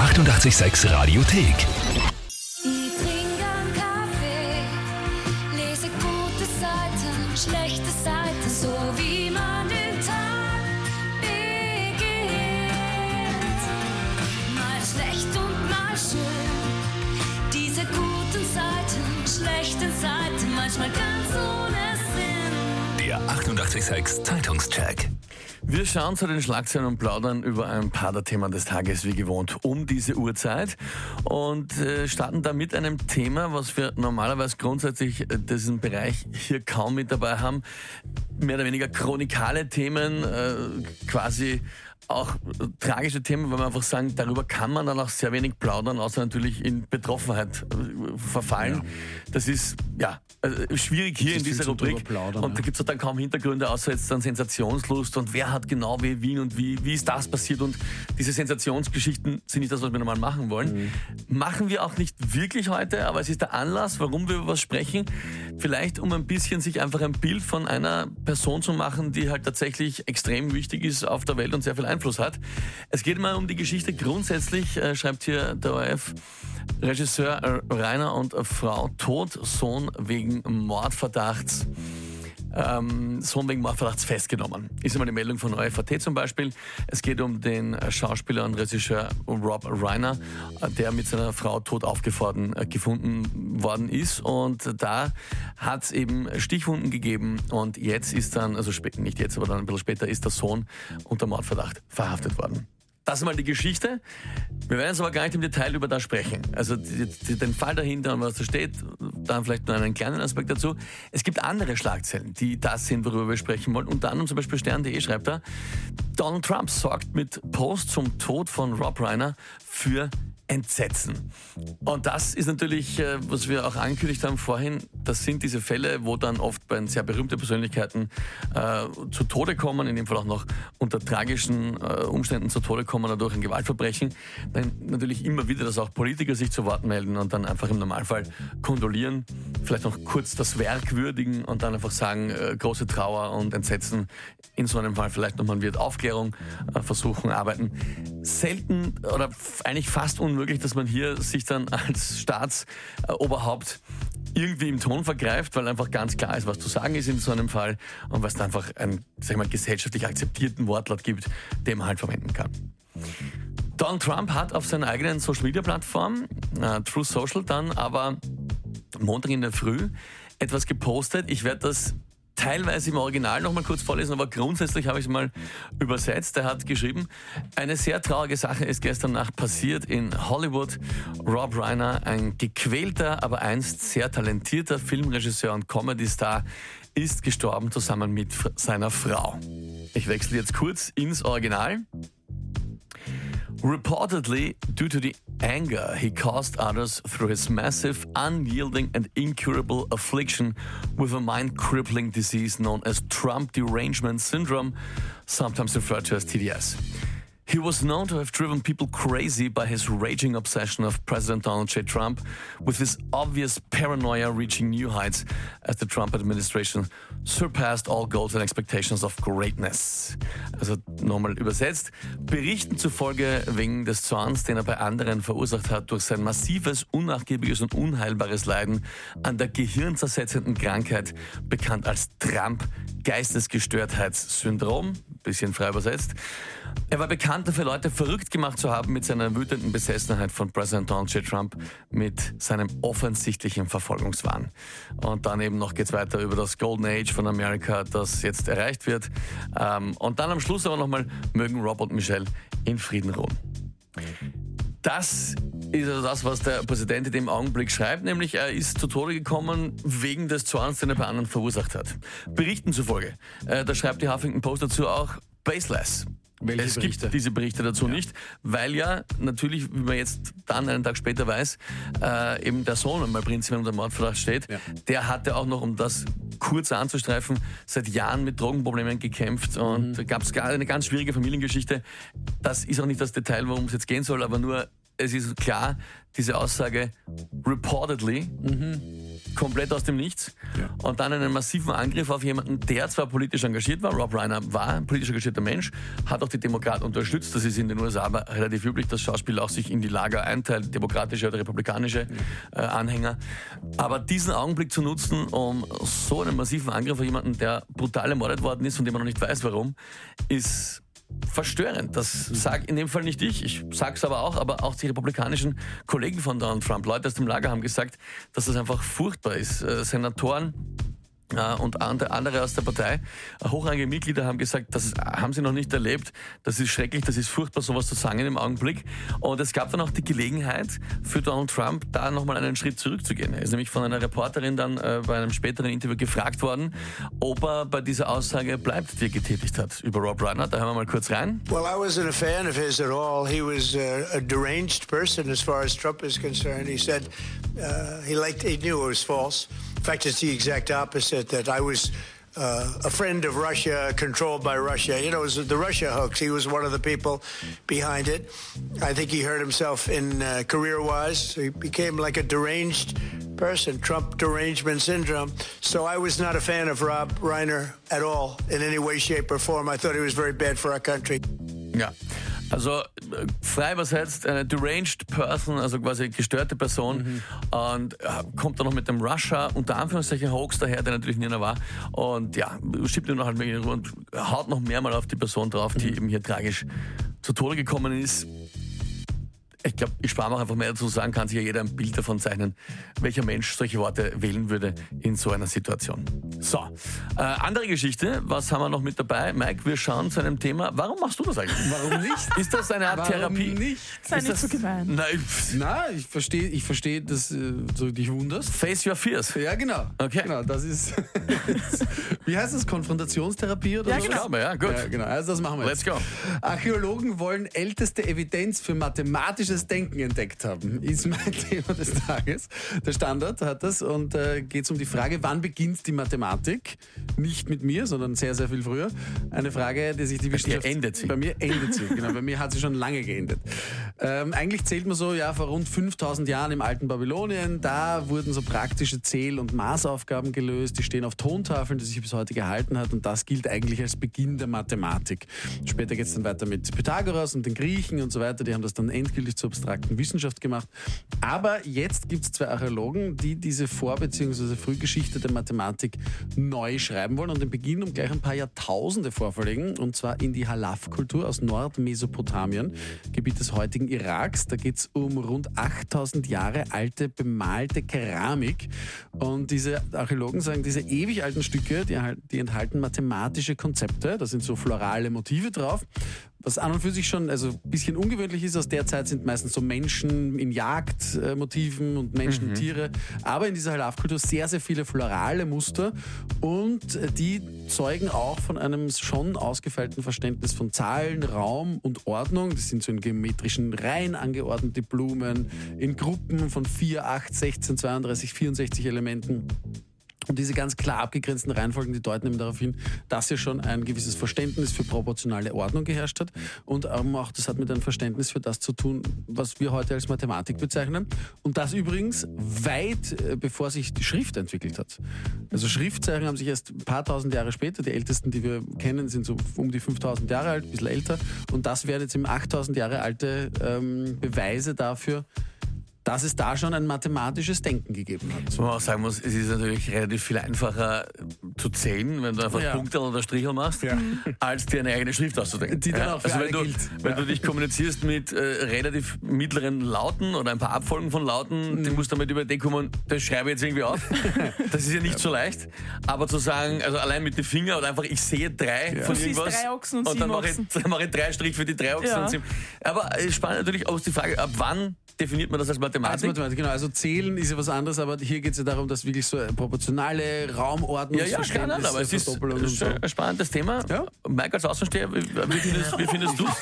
886 Radiothek. Ich trinke einen Kaffee, lese gute Seiten, schlechte Seiten, so wie man den Tag beginnt. Mal schlecht und mal schön, diese guten Seiten, schlechten Seiten, manchmal ganz ohne Sinn. Der 886 Zeitungscheck. Wir schauen zu den Schlagzeilen und plaudern über ein paar der Themen des Tages wie gewohnt um diese Uhrzeit und starten da mit einem Thema, was wir normalerweise grundsätzlich diesen Bereich hier kaum mit dabei haben. Mehr oder weniger chronikale Themen, quasi auch tragische Themen, weil wir einfach sagen, darüber kann man dann auch sehr wenig plaudern, außer natürlich in Betroffenheit verfallen. Ja. Das ist schwierig hier in dieser Rubrik. Und da gibt es dann kaum Hintergründe, außer jetzt dann Sensationslust und wer hat genau wen und wie ist das passiert, und diese Sensationsgeschichten sind nicht das, was wir normal machen wollen. Machen wir auch nicht wirklich heute, aber es ist der Anlass, warum wir über was sprechen. Vielleicht um ein bisschen sich einfach ein Bild von einer Person zu machen, die halt tatsächlich extrem wichtig ist auf der Welt und sehr viel Einfluss hat. Es geht mal um die Geschichte grundsätzlich, schreibt hier der ORF. Regisseur Rainer und Frau tot, Sohn wegen Mordverdachts festgenommen. Ist einmal die Meldung von ORF.at zum Beispiel. Es geht um den Schauspieler und Regisseur Rob Reiner, der mit seiner Frau tot gefunden worden ist. Und da hat es eben Stichwunden gegeben. Und jetzt ist dann, also nicht jetzt, aber dann ein bisschen später, ist der Sohn unter Mordverdacht verhaftet worden. Das ist mal die Geschichte. Wir werden jetzt aber gar nicht im Detail über das sprechen. Also den Fall dahinter und was da steht, dann vielleicht nur einen kleinen Aspekt dazu. Es gibt andere Schlagzeilen, die das sind, worüber wir sprechen wollen. Unter anderem zum Beispiel Stern.de schreibt er, Donald Trump sorgt mit Post zum Tod von Rob Reiner für Entsetzen. Und das ist natürlich, was wir auch angekündigt haben vorhin, das sind diese Fälle, wo dann oft bei sehr berühmten Persönlichkeiten zu Tode kommen, in dem Fall auch noch unter tragischen Umständen zu Tode kommen oder durch ein Gewaltverbrechen. Dann natürlich immer wieder, dass auch Politiker sich zu Wort melden und dann einfach im Normalfall kondolieren, vielleicht noch kurz das Werk würdigen und dann einfach sagen, große Trauer und Entsetzen. In so einem Fall vielleicht nochmal wird Aufklärung versuchen, arbeiten. Selten oder eigentlich fast unmöglich, dass man hier sich dann als Staatsoberhaupt irgendwie im Ton vergreift, weil einfach ganz klar ist, was zu sagen ist in so einem Fall und was da einfach einen, gesellschaftlich akzeptierten Wortlaut gibt, den man halt verwenden kann. Donald Trump hat auf seiner eigenen Social-Media-Plattform, Truth Social, dann aber Montag in der Früh etwas gepostet. Ich werde das teilweise im Original noch mal kurz vorlesen, aber grundsätzlich habe ich es mal übersetzt. Er hat geschrieben, eine sehr traurige Sache ist gestern Nacht passiert in Hollywood. Rob Reiner, ein gequälter, aber einst sehr talentierter Filmregisseur und Comedy-Star, ist gestorben zusammen mit seiner Frau. Ich wechsle jetzt kurz ins Original. Reportedly, due to the anger he caused others through his massive, unyielding and incurable affliction with a mind-crippling disease known as Trump derangement syndrome, sometimes referred to as TDS. He was known to have driven people crazy by his raging obsession of President Donald J. Trump, with his obvious paranoia reaching new heights as the Trump administration surpassed all goals and expectations of greatness. Also nochmal übersetzt. Berichten zufolge wegen des Zorns, den er bei anderen verursacht hat, durch sein massives, unnachgiebiges und unheilbares Leiden an der gehirnzersetzenden Krankheit, bekannt als Trump-Geistesgestörtheitssyndrom, bisschen frei übersetzt. Er war bekannt dafür, Leute verrückt gemacht zu haben mit seiner wütenden Besessenheit von Präsident Donald J. Trump, mit seinem offensichtlichen Verfolgungswahn. Und dann eben noch geht's weiter über das Golden Age von Amerika, das jetzt erreicht wird. Und dann am Schluss aber nochmal, mögen Rob und Michelle in Frieden ruhen. Das ist also das, was der Präsident in dem Augenblick schreibt, nämlich er ist zu Tode gekommen wegen des Zorns, den er bei anderen verursacht hat. Berichten zufolge, da schreibt die Huffington Post dazu auch, baseless. Es gibt diese Berichte dazu nicht, weil ja natürlich, wie man jetzt dann einen Tag später weiß, eben der Sohn einmal prinzipiell unter Mordverdacht steht. Ja. Der hatte auch noch, um das kurz anzustreifen, seit Jahren mit Drogenproblemen gekämpft und da gab es eine ganz schwierige Familiengeschichte. Das ist auch nicht das Detail, worum es jetzt gehen soll, aber nur, es ist klar, diese Aussage reportedly, komplett aus dem Nichts. Und dann einen massiven Angriff auf jemanden, der zwar politisch engagiert war, Rob Reiner war ein politisch engagierter Mensch, hat auch die Demokraten unterstützt. Das ist in den USA aber relativ üblich, dass Schauspieler auch sich in die Lager einteilen, demokratische oder republikanische Anhänger. Aber diesen Augenblick zu nutzen, um so einen massiven Angriff auf jemanden, der brutal ermordet worden ist, von dem man noch nicht weiß warum, ist verstörend. Das sage in dem Fall nicht ich sage es aber auch die republikanischen Kollegen von Donald Trump, Leute aus dem Lager haben gesagt, dass das einfach furchtbar ist. Senatoren und andere aus der Partei, hochrangige Mitglieder haben gesagt, das haben sie noch nicht erlebt, das ist schrecklich, das ist furchtbar, sowas zu sagen im Augenblick. Und es gab dann auch die Gelegenheit für Donald Trump, da nochmal einen Schritt zurückzugehen. Er ist nämlich von einer Reporterin dann bei einem späteren Interview gefragt worden, ob er bei dieser Aussage bleibt, die er getätigt hat über Rob Reiner. Da hören wir mal kurz rein. Well, I wasn't a fan of his at all. He was a deranged person as far as Trump is concerned. He said he knew it was false. In fact, it's the exact opposite, that I was a friend of Russia, controlled by Russia. You know, it was the Russia hoax. He was one of the people behind it. I think he hurt himself in career-wise. He became like a deranged person, Trump derangement syndrome. So I was not a fan of Rob Reiner at all, in any way, shape or form. I thought he was very bad for our country. Ja. Also frei übersetzt, eine deranged person, also quasi gestörte Person, und kommt dann noch mit dem Russia, unter Anführungszeichen Hoax daher, der natürlich nie einer war, und ja, schiebt ihn noch halt und haut noch mehrmal auf die Person drauf, die eben hier tragisch zu Tode gekommen ist. Ich glaube, ich spare mir auch einfach mehr dazu sagen, kann sich ja jeder ein Bild davon zeichnen, welcher Mensch solche Worte wählen würde in so einer Situation. So, andere Geschichte, was haben wir noch mit dabei? Mike, wir schauen zu einem Thema. Warum machst du das eigentlich? Warum nicht? Ist das eine Art Therapie? Warum nicht? Sei nicht so gemein. Nein, Ich verstehe, dass du dich wunderst. face your fears. Ja, genau. Okay. Genau, das ist. Wie heißt das? Konfrontationstherapie oder Ja, so? genau. Aber ja, gut. Ja, genau. Also das machen wir Let's jetzt. go. Archäologen wollen älteste Evidenz für mathematisches Denken entdeckt haben. Ist mein Thema des Tages. Der Standard hat das und geht es um die Frage, wann beginnt die Mathematik? Nicht mit mir, sondern sehr, sehr viel früher. Eine Frage, die sich die Wissenschaft... endet sie. Bei mir endet sie, genau. Bei mir hat sie schon lange geendet. Eigentlich zählt man so, ja, vor rund 5000 Jahren im alten Babylonien, da wurden so praktische Zähl- und Maßaufgaben gelöst, die stehen auf Tontafeln, die sich bis heute gehalten hat, und das gilt eigentlich als Beginn der Mathematik. Später geht es dann weiter mit Pythagoras und den Griechen und so weiter, die haben das dann endgültig zur abstrakten Wissenschaft gemacht. Aber jetzt gibt es zwei Archäologen, die diese Vor- bzw. Frühgeschichte der Mathematik neu schreiben wollen und den Beginn um gleich ein paar Jahrtausende vorverlegen, und zwar in die Halaf-Kultur aus Nordmesopotamien, Gebiet des heutigen Iraks. Da geht es um rund 8000 Jahre alte bemalte Keramik, und diese Archäologen sagen, diese ewig alten Stücke, die enthalten mathematische Konzepte, da sind so florale Motive drauf, was an und für sich schon ein bisschen ungewöhnlich ist. Aus der Zeit sind meistens so Menschen in Jagdmotiven und Menschen und Tiere, aber in dieser Halaf-Kultur sehr, sehr viele florale Muster, und die zeugen auch von einem schon ausgefeilten Verständnis von Zahlen, Raum und Ordnung. Das sind so in geometrischen Reihen angeordnete Blumen, in Gruppen von 4, 8, 16, 32, 64 Elementen. Und diese ganz klar abgegrenzten Reihenfolgen, die deuten eben darauf hin, dass ja schon ein gewisses Verständnis für proportionale Ordnung geherrscht hat. Und auch das hat mit einem Verständnis für das zu tun, was wir heute als Mathematik bezeichnen. Und das übrigens weit bevor sich die Schrift entwickelt hat. Also Schriftzeichen haben sich erst ein paar tausend Jahre später, die ältesten, die wir kennen, sind so um die 5000 Jahre alt, ein bisschen älter. Und das wären jetzt eben 8000 Jahre alte Beweise dafür, dass es da schon ein mathematisches Denken gegeben hat. Was man auch sagen muss, es ist natürlich relativ viel einfacher zu zählen, wenn du einfach Punkte oder Strichel machst, als dir eine eigene Schrift auszudenken. Die dann auch für alle gilt. Wenn du dich kommunizierst mit relativ mittleren Lauten oder ein paar Abfolgen von Lauten, die musst du damit über die kommen, das schreibe ich jetzt irgendwie auf. Das ist ja nicht so leicht. Aber zu sagen, also allein mit den Fingern oder einfach, ich sehe 3 von irgendwas, 3 Ochsen und dann 7 mache ich 3 Strich für die 3 Ochsen und 7. Aber spannend natürlich auch die Frage, ab wann definiert man das als Mathematik? Als Mathematik, genau. Also zählen ist ja was anderes, aber hier geht es ja darum, dass wirklich so eine proportionale Raumordnungsverständnis, aber es ist ein spannendes Thema. Ja. Mike als Außensteher, wie findest du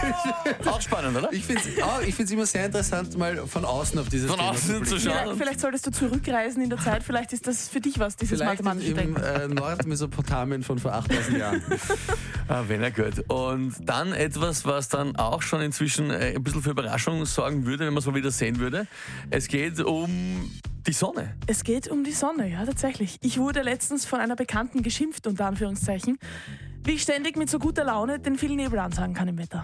es? Auch spannend, oder? Ich finde es immer sehr interessant, mal von außen auf dieses Thema zu schauen. Vielleicht solltest du zurückreisen in der Zeit, vielleicht ist das für dich was, dieses mathematische Denken. Im Nordmesopotamien von vor 8000 Jahren. Wenn er gut. Und dann etwas, was dann auch schon inzwischen ein bisschen für Überraschung sorgen würde, wenn man es mal wieder sehen würde. Es geht um Die Sonne. Es geht um die Sonne, ja, tatsächlich. Ich wurde letztens von einer Bekannten geschimpft, unter Anführungszeichen, wie ich ständig mit so guter Laune den vielen Nebel ansagen kann im Wetter.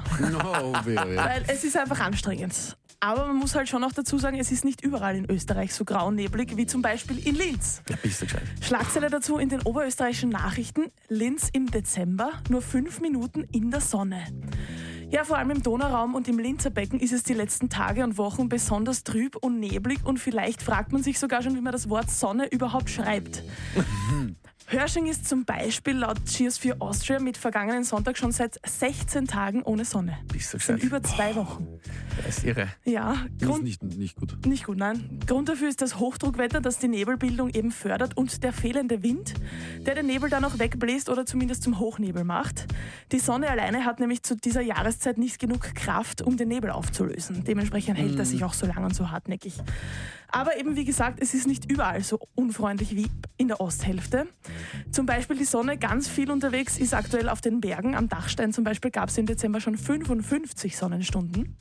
Weil es ist einfach anstrengend. Aber man muss halt schon auch dazu sagen, es ist nicht überall in Österreich so grau und neblig wie zum Beispiel in Linz. Ja, bist du gescheit. Schlagzeile dazu in den oberösterreichischen Nachrichten: Linz im Dezember, nur 5 Minuten in der Sonne. Ja, vor allem im Donauraum und im Linzer Becken ist es die letzten Tage und Wochen besonders trüb und neblig und vielleicht fragt man sich sogar schon, wie man das Wort Sonne überhaupt schreibt. Hörsching ist zum Beispiel laut Cheers4 Austria mit vergangenen Sonntag schon seit 16 Tagen ohne Sonne. Bist du Das sind gescheit. über 2 Wochen. Das ist irre. Ja, Das ist nicht gut. nicht gut, nein. Grund dafür ist das Hochdruckwetter, das die Nebelbildung eben fördert und der fehlende Wind, der den Nebel dann auch wegbläst oder zumindest zum Hochnebel macht. Die Sonne alleine hat nämlich zu dieser Jahreszeit nicht genug Kraft, um den Nebel aufzulösen. Dementsprechend hält er sich auch so lang und so hartnäckig. Aber eben wie gesagt, es ist nicht überall so unfreundlich wie in der Osthälfte. Zum Beispiel die Sonne ganz viel unterwegs ist aktuell auf den Bergen. Am Dachstein zum Beispiel gab es im Dezember schon 55 Sonnenstunden.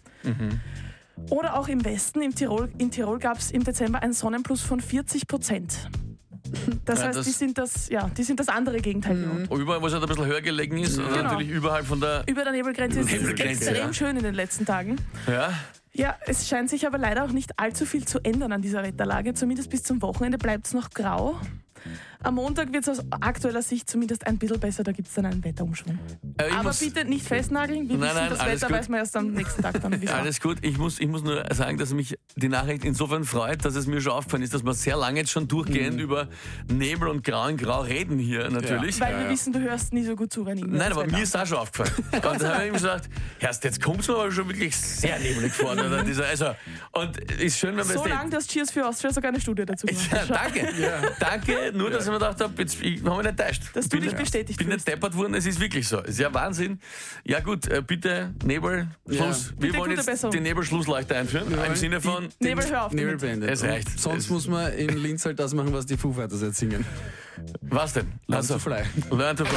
Oder auch im Westen, in Tirol gab es im Dezember einen Sonnenplus von 40%. Das Ja, heißt, das- die sind das andere Gegenteil. Überall, wo es halt ein bisschen höher gelegen ist, oder Genau. natürlich überhalb von der... Über der Nebelgrenze ist es Nebelgrenze, extrem ja. schön in den letzten Tagen. Ja, Ja, es scheint sich aber leider auch nicht allzu viel zu ändern an dieser Wetterlage. Zumindest bis zum Wochenende bleibt es noch grau. Am Montag wird es aus aktueller Sicht zumindest ein bisschen besser, da gibt es dann einen Wetterumschwung. ich Aber muss- bitte nicht festnageln, wir Nein, wissen, nein, das alles Wetter gut. weiß man erst am nächsten Tag dann. wie es war. Alles gut. Ich muss nur sagen, dass mich die Nachricht insofern freut, dass es mir schon aufgefallen ist, dass wir sehr lange jetzt schon durchgehend über Nebel und Grau in Grau reden hier natürlich. Weil wir wissen, du hörst nie so gut zu, wenn ich Nein, aber mir ist auch schon aufgefallen. Und da habe ich mir gedacht, jetzt kommt es mir aber schon wirklich sehr nebelig vor. Oder? Und ist schön, wenn man so lange, dass Cheers4 Austria sogar eine Studie dazu gemacht Ja, hat. danke. Danke, nur dass ich mir gedacht habe, ich habe mich nicht enttäuscht. Dass du dich bestätigt bin nicht fühlst. deppert worden, es ist wirklich so. Es ist ja Wahnsinn. Ja gut, bitte Nebel, Schluss. Wir Bitte wollen gute jetzt Besserung. die Nebelschlussleuchte einführen. Im Sinne von, Nebel, hör auf damit. Nebelbände. Es reicht. Sonst muss man in Linz halt das machen, was die Foo Fighters jetzt singen. was denn? Learn to fly. Learn to fly.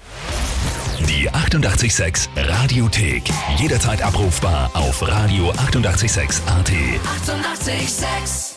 Die 88,6 Radiothek. Jederzeit abrufbar auf radio886.at. 88,6. Eighty-eight, sex.